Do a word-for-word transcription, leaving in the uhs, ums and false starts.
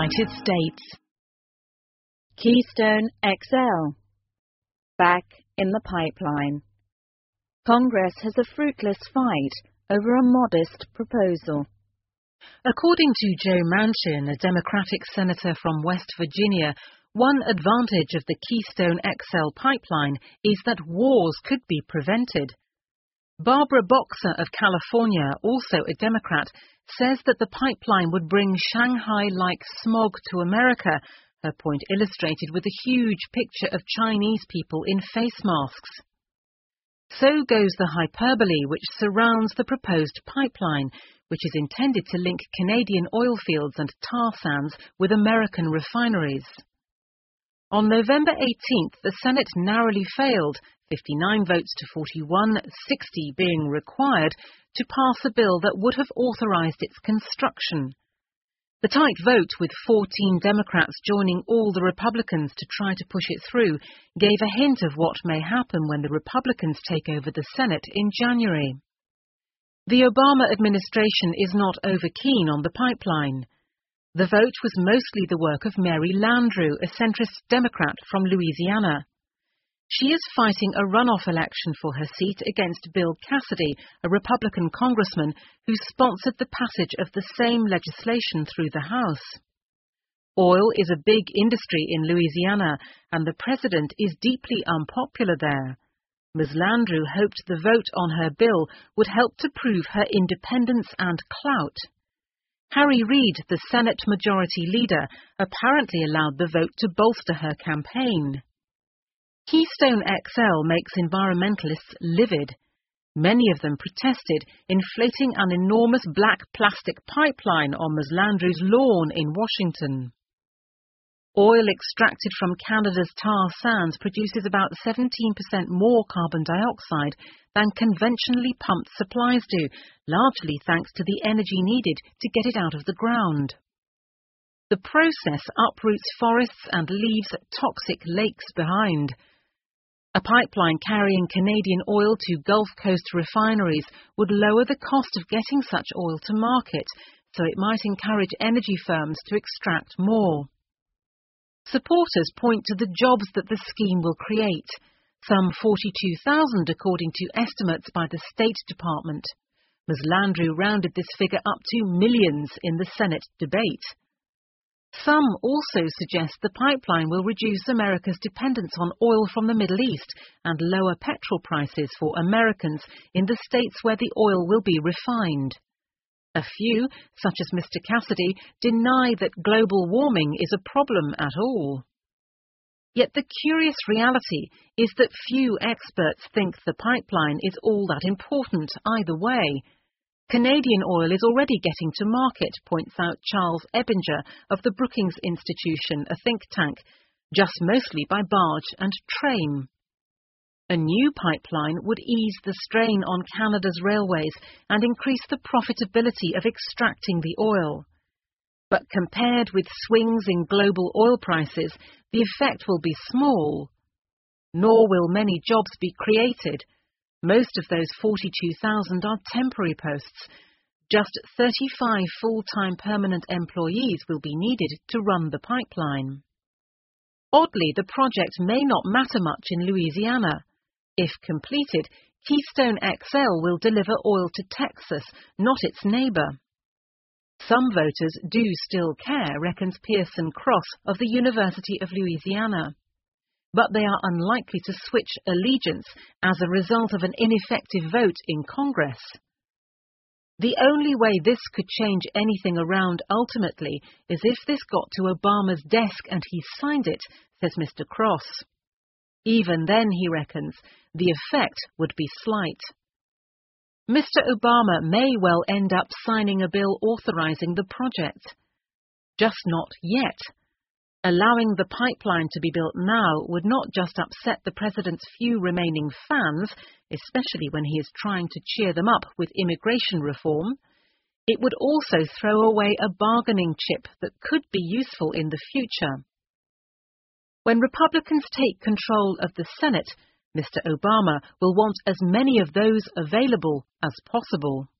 United States. Keystone X L. Back in the pipeline. Congress has a fruitless fight over a modest proposal. According to Joe Manchin, a Democratic senator from West Virginia, one advantage of the Keystone X L pipeline is that wars could be prevented. Barbara Boxer of California, also a Democrat, says that the pipeline would bring Shanghai-like smog to America, her point illustrated with a huge picture of Chinese people in face masks. So goes the hyperbole which surrounds the proposed pipeline, which is intended to link Canadian oil fields and tar sands with American refineries. On November eighteenth, the Senate narrowly failed, fifty-nine votes to forty-one, sixty being required, to pass a bill that would have authorized its construction. The tight vote, with fourteen Democrats joining all the Republicans to try to push it through, gave a hint of what may happen when the Republicans take over the Senate in January. The Obama administration is not over keen on the pipeline. The vote was mostly the work of Mary Landrieu, a centrist Democrat from Louisiana. She is fighting a runoff election for her seat against Bill Cassidy, a Republican congressman who sponsored the passage of the same legislation through the House. Oil is a big industry in Louisiana, and the president is deeply unpopular there. Miz Landrieu hoped the vote on her bill would help to prove her independence and clout. Harry Reid, the Senate Majority Leader, apparently allowed the vote to bolster her campaign. Keystone X L makes environmentalists livid. Many of them protested, inflating an enormous black plastic pipeline on Miz Landrieu's lawn in Washington. Oil extracted from Canada's tar sands produces about seventeen percent more carbon dioxide than conventionally pumped supplies do, largely thanks to the energy needed to get it out of the ground. The process uproots forests and leaves toxic lakes behind. A pipeline carrying Canadian oil to Gulf Coast refineries would lower the cost of getting such oil to market, so it might encourage energy firms to extract more. Supporters point to the jobs that the scheme will create, some forty-two thousand according to estimates by the State Department. Miz Landrieu rounded this figure up to millions in the Senate debate. Some also suggest the pipeline will reduce America's dependence on oil from the Middle East and lower petrol prices for Americans in the states where the oil will be refined. A few, such as Mister Cassidy, deny that global warming is a problem at all. Yet the curious reality is that few experts think the pipeline is all that important either way. Canadian oil is already getting to market, points out Charles Ebinger of the Brookings Institution, a think tank, just mostly by barge and train. A new pipeline would ease the strain on Canada's railways and increase the profitability of extracting the oil. But compared with swings in global oil prices, the effect will be small. Nor will many jobs be created. Most of those forty-two thousand are temporary posts. Just thirty-five full-time permanent employees will be needed to run the pipeline. Oddly, the project may not matter much in Louisiana. If completed, Keystone X L will deliver oil to Texas, not its neighbour. Some voters do still care, reckons Pearson Cross of the University of Louisiana. But they are unlikely to switch allegiance as a result of an ineffective vote in Congress. The only way this could change anything around ultimately is if this got to Obama's desk and he signed it, says Mister Cross. Even then, he reckons, the effect would be slight. Mister Obama may well end up signing a bill authorizing the project. Just not yet. Allowing the pipeline to be built now would not just upset the president's few remaining fans, especially when he is trying to cheer them up with immigration reform. It would also throw away a bargaining chip that could be useful in the future. When Republicans take control of the Senate, Mister Obama will want as many of those available as possible.